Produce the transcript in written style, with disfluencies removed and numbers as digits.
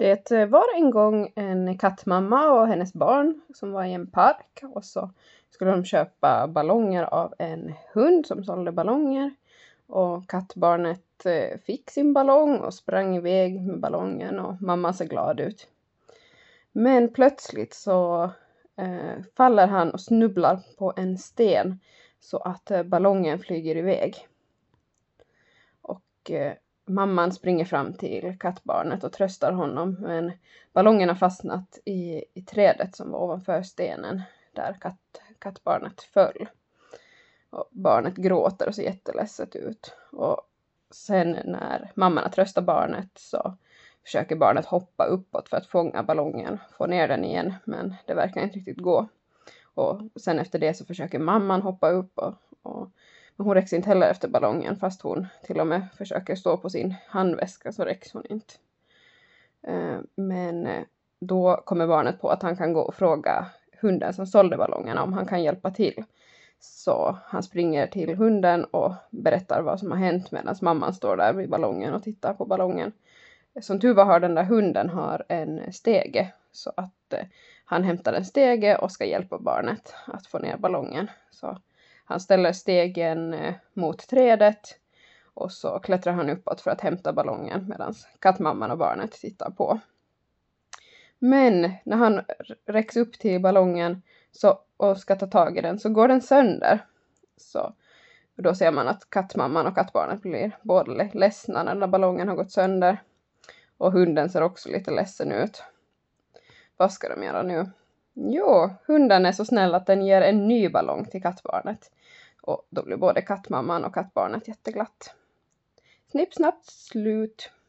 Det var en gång en kattmamma och hennes barn som var i en park, och så skulle de köpa ballonger av en hund som sålde ballonger. Och kattbarnet fick sin ballong och sprang iväg med ballongen, och mamma ser glad ut. Men plötsligt så faller han och snubblar på en sten så att ballongen flyger iväg. Och mamman springer fram till kattbarnet och tröstar honom, men ballongen har fastnat i trädet som var ovanför stenen där kattbarnet föll. Och barnet gråter och ser jätteledset ut. Och sen när mamman har tröstat barnet så försöker barnet hoppa uppåt för att fånga ballongen, få ner den igen, men det verkar inte riktigt gå. Och sen efter det så försöker mamman hoppa upp men hon räcks inte heller efter ballongen, fast hon till och med försöker stå på sin handväska så räcks hon inte. Men då kommer barnet på att han kan gå och fråga hunden som sålde ballongerna om han kan hjälpa till. Så han springer till hunden och berättar vad som har hänt medan mamman står där vid ballongen och tittar på ballongen. Som tur var har den där hunden en stege, så att han hämtar en stege och ska hjälpa barnet att få ner ballongen. Så han ställer stegen mot trädet och så klättrar han uppåt för att hämta ballongen medan kattmamman och barnet tittar på. Men när han räcks upp till ballongen och ska ta tag i den så går den sönder. Så då ser man att kattmamman och kattbarnet blir både ledsna när ballongen har gått sönder. Och hunden ser också lite ledsen ut. Vad ska de göra nu? Jo, hunden är så snäll att den ger en ny ballong till kattbarnet. Och då blir både kattmamman och kattbarnet jätteglatt. Snipp, snabbt, slut.